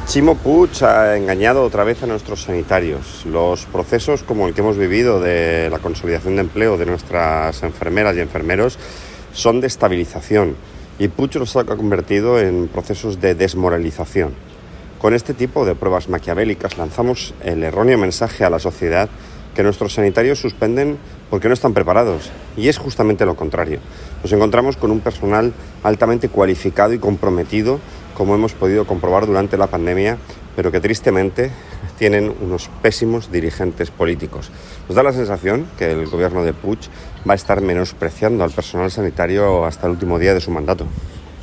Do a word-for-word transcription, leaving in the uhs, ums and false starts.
Ximo Puig ha engañado otra vez a nuestros sanitarios. Los procesos como el que hemos vivido de la consolidación de empleo de nuestras enfermeras y enfermeros son de estabilización y Puig los ha convertido en procesos de desmoralización. Con este tipo de pruebas maquiavélicas lanzamos el erróneo mensaje a la sociedad que nuestros sanitarios suspenden porque no están preparados, y es justamente lo contrario. Nos encontramos con un personal altamente cualificado y comprometido, como hemos podido comprobar durante la pandemia, pero que tristemente tienen unos pésimos dirigentes políticos. Nos da la sensación que el gobierno de Puig va a estar menospreciando al personal sanitario hasta el último día de su mandato.